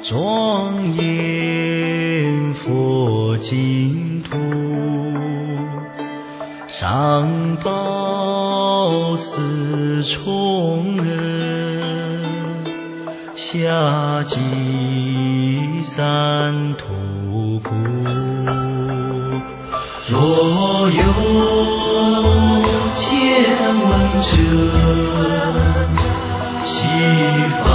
庄严佛净土，上报四重恩，下济三途苦。若有见闻者，悉发